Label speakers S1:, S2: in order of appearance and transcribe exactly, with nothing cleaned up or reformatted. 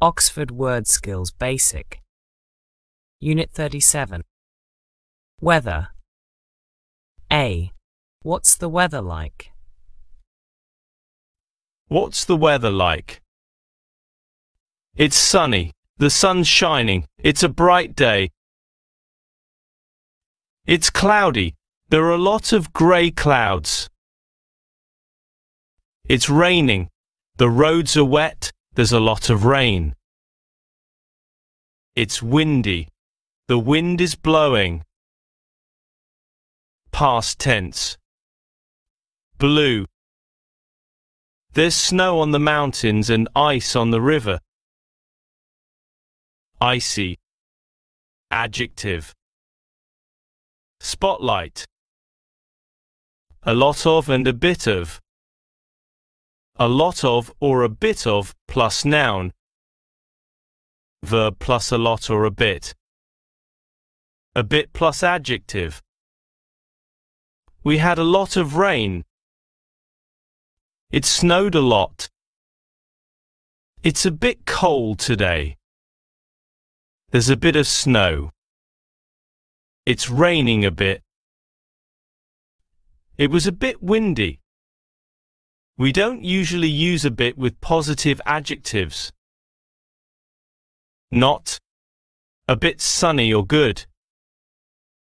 S1: Oxford Word Skills Basic. Unit thirty-seven. Weather. A. What's the weather like?
S2: What's the weather like? It's sunny. The sun's shining. It's a bright day. It's cloudy. There are a lot of grey clouds. It's raining. The roads are wet. There's a lot of rain. It's windy. The wind is blowing. Past tense. Blue. There's snow on the mountains and ice on the river. Icy. Adjective. Spotlight. A lot of and a bit of. A lot of or a bit of plus noun. Verb plus a lot or a bit. A bit plus adjective. We had a lot of rain. It snowed a lot. It's a bit cold today. There's a bit of snow. It's raining a bit. It was a bit windy. We don't usually use a bit with positive adjectives. Not. A bit sunny or good.